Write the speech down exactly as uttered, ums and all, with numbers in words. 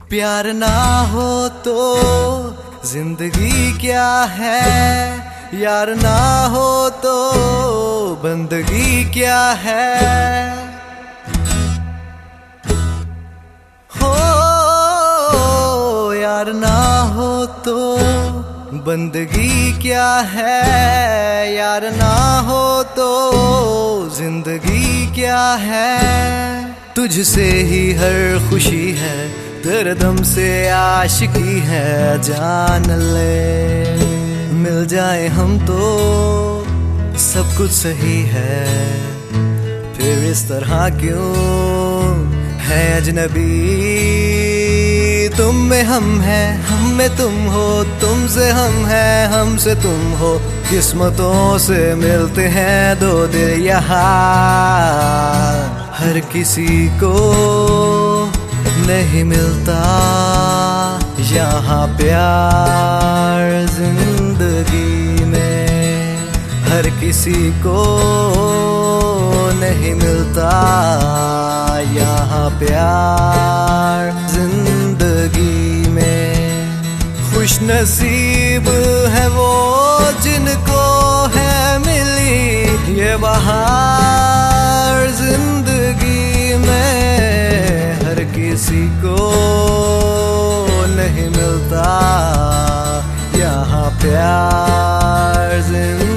प्यार ना हो तो जिंदगी क्या है, यार ना हो तो बंदगी क्या है। हो यार ना हो तो बंदगी क्या है, यार ना हो तो जिंदगी क्या है। तुझसे ही हर खुशी है, तेरे दम से आशिकी है, जान ले मिल जाए हम तो सब कुछ सही है। फिर इस तरह क्यों है अजनबी, तुम में हम है, हम में तुम हो, तुमसे हम है, हमसे तुम हो। किस्मतों से मिलते हैं दो दिल यहाँ, हर किसी को नहीं मिलता यहाँ प्यार जिंदगी में, हर किसी को नहीं मिलता यहाँ प्यार जिंदगी में। खुश नसीब है वो जिनको है मिली ये बहार जिंदगी में, हर किसी को नहीं मिलता यहाँ प्यार जिंदगी